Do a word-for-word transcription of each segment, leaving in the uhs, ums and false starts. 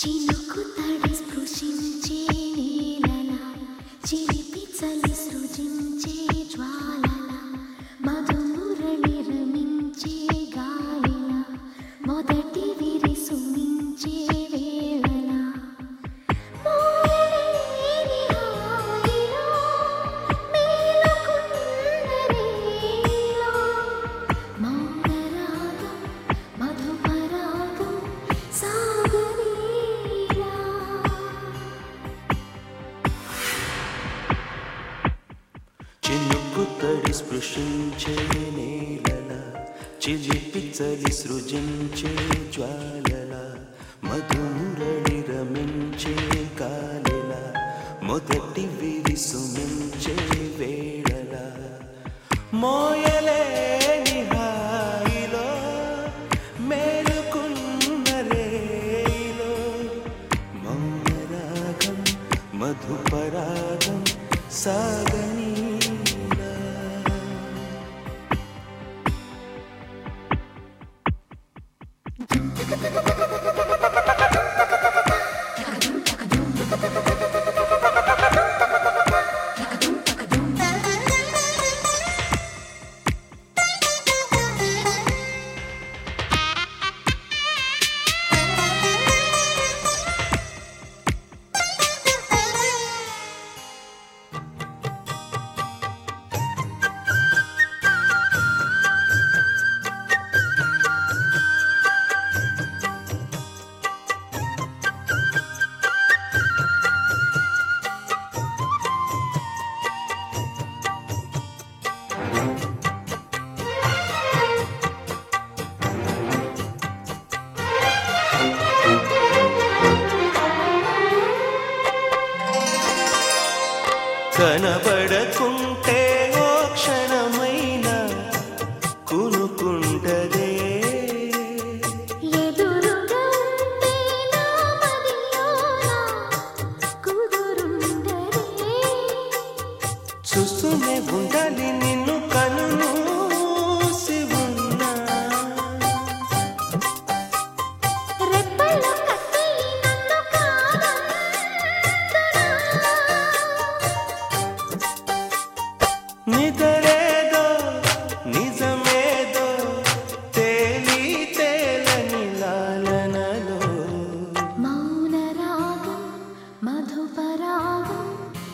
చినుకు తడి స్పృశించే నీలల చిలిపి చలి సృజించే జ్వాలల మధుమురళి రమించే గాలిల మొదటి విరి సుమించే వేళల మోయలేని హాయిలో మేలుకున్న రేలో మౌనరాగం మధుపరాగం సాగరీలా చినుకు తడి స్పృశించే నేలల చిలిపి చలి సృజించే జ్వాలల మధుమురళి రమించే కాలిల మొదటి విరి సుమించే వేళల మోయలేని హాయిలో మేలుకున్న రేలో మౌనరాగం మధుపరాగం సాగనీలా కనబడకుంటే ఓ క్షణమైన కునుకుంటదే ఎదురుగా ఉంటే నా మదిలోన కుదురుండదే చూస్తూనే ఉండాలి నిన్ను కనుమూసి ఉన్నా రెప్పల్లో కత్తి నన్ను కాదందునా నిదరేదో నిజమేదో తేలి తేలని లాలనలో మౌనరాగం మధుపరాగం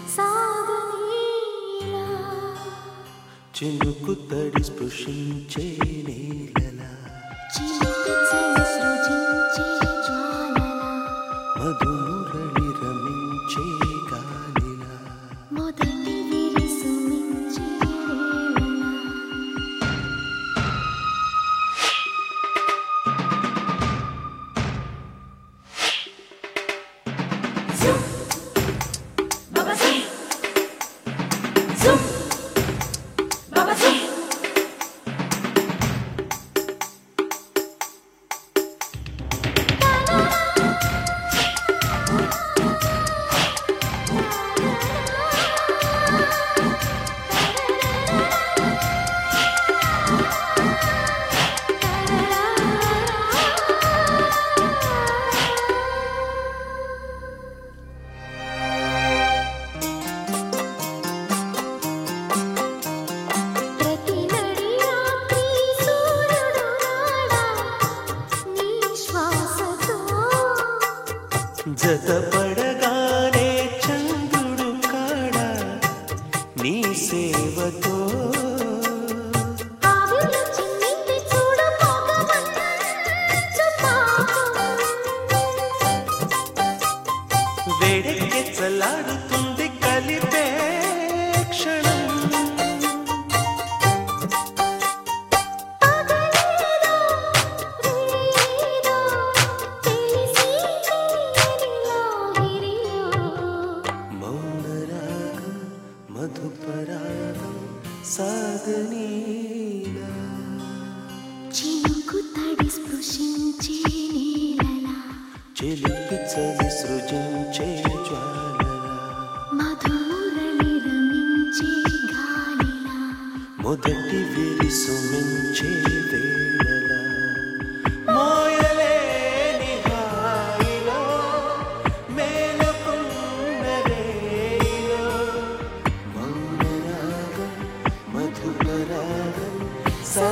సాగనీలా చినుకు తడి స్పృశించే నేలల చిలిపి చలి సృజించే జ్వాలల మధుమురళి రమించే గాలిల మొదటి విరి సుమించే వేళల ప్రతి నడి రాత్రి సూర్యుడు నాడా నీ శ్వాసతో జతపడగానే చంద్రుడు కాడా నీ సేవతో ఆవిర్లు చిన్నింది చూడు పొగమంచు పాపం వేడెక్కి చల్లారుతుంది కలిపే క్షణం పగలేదో రేదో తెలిసి తెలియనిలాగే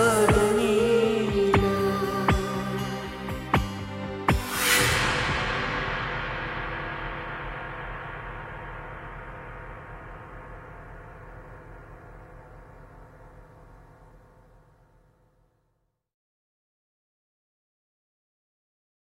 సోదు